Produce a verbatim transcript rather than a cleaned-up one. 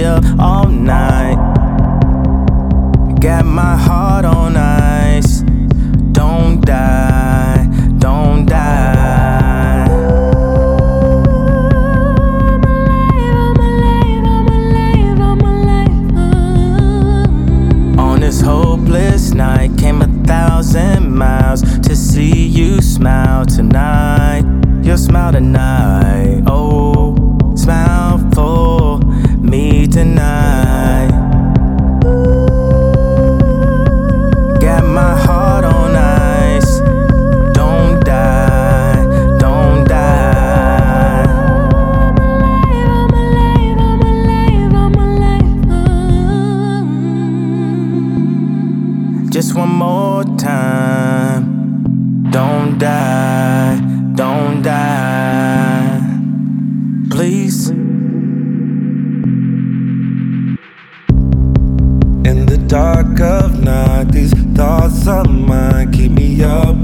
up all night. Got my heart on ice. Don't die, don't die. I'm alive, I'm alive, I'm alive, I'm alive. On this hopeless night came a thousand miles to see you smile tonight. Your smile tonight, oh, smile for me tonight. Got my heart on ice. Don't die, don't die. I'm alive, I'm alive, I'm alive, I'm alive. Just one more time. Don't die, don't die, please. In the dark of night, these thoughts of mine keep me up